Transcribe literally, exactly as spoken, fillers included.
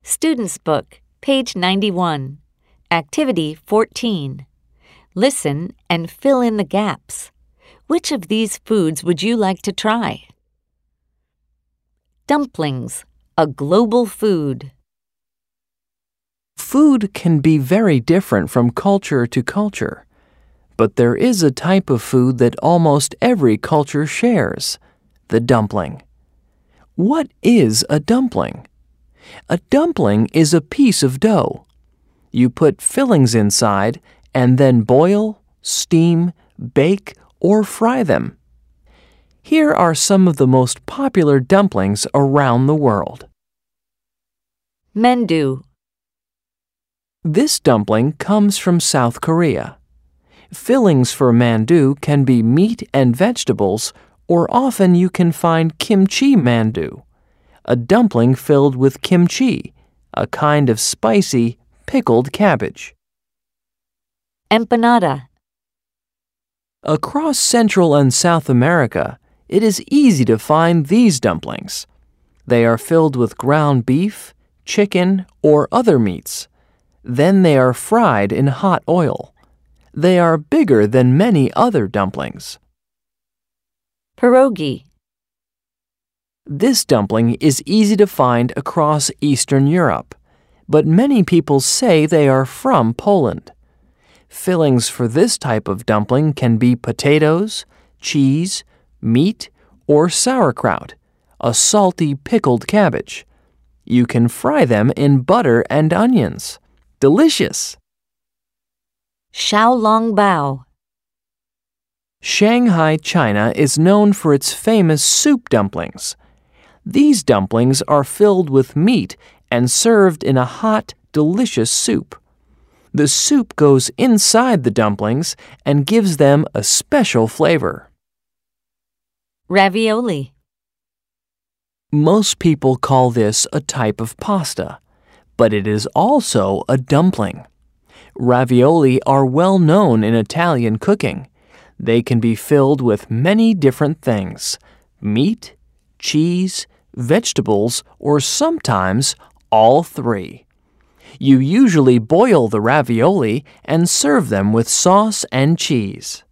Student's Book, page ninety-one. Activity fourteen. Listen and fill in the gaps. Which of these foods would you like to try? Dumplings, a global food. Food can be very different from culture to culture, but there is a type of food that almost every culture shares, the dumpling. What is a dumpling? A dumpling is a piece of dough. You put fillings inside and then boil, steam, bake, or fry them. Here are some of the most popular dumplings around the world. Mandu. This dumpling comes from South Korea. Fillings for mandu can be meat and vegetables, or often you can find kimchi mandu, a dumpling filled with kimchi, a kind of spicy, pickled cabbage. Empanada. Across Central and South America, it is easy to find these dumplings. They are filled with ground beef, chicken, or other meats. Then they are fried in hot oil. They are bigger than many other dumplings. Pierogi. This dumpling is easy to find across Eastern Europe, but many people say they are from Poland. Fillings for this type of dumpling can be potatoes, cheese, meat, or sauerkraut, a salty pickled cabbage. You can fry them in butter and onions. Delicious! Xiaolongbao. Shanghai, China is known for its famous soup dumplings. These dumplings are filled with meat and served in a hot, delicious soup. The soup goes inside the dumplings and gives them a special flavor. Ravioli. Most people call this a type of pasta, but it is also a dumpling. Ravioli are well known in Italian cooking. They can be filled with many different things: meat, cheese, vegetables, or sometimes all three. You usually boil the ravioli and serve them with sauce and cheese.